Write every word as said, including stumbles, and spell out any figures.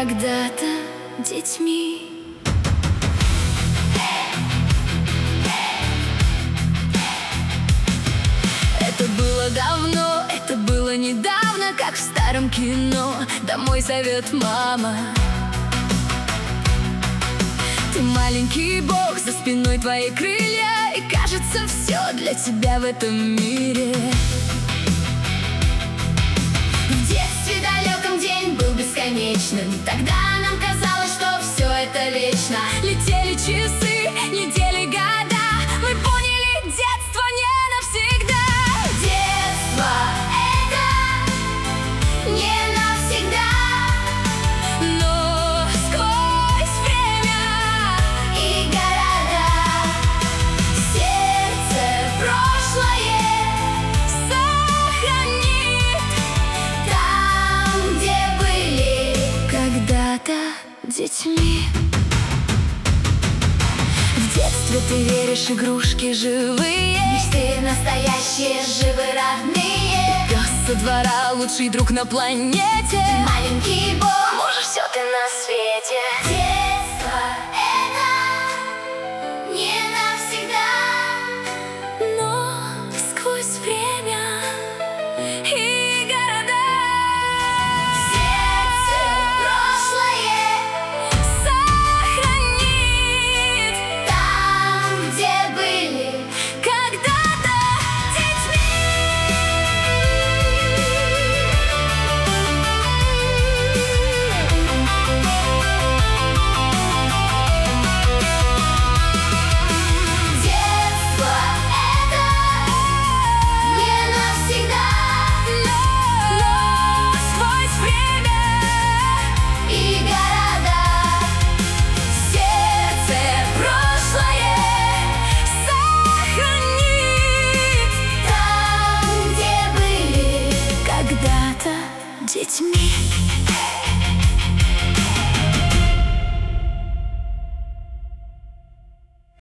когда-то детьми. Это было давно, это было недавно, как в старом кино. Домой зовет мама. Ты маленький бог, за спиной твои крылья, и кажется, все для тебя в этом мире. В детстве далеком день был бесконечным. Тогда нам казалось, что все это вечно. Летели часы, недели, года. Мы поняли, детство не навсегда. Детство — это не навсегда. Но сквозь время и города сердце прошлое сохранит. Там, где были когда-то детьми. В детстве ты веришь, игрушки живые, мечты настоящие, живы родные. Пес со двора, лучший друг на планете. Маленький бог, можешь все ты на свете. Детство — это не навсегда. Но сквозь время и города сердце прошлое сохранит. Там, где были когда-то детьми. Детство — это не навсегда. Но сквозь время и города сердце прошлое сохранит. Там, где были когда-то детьми.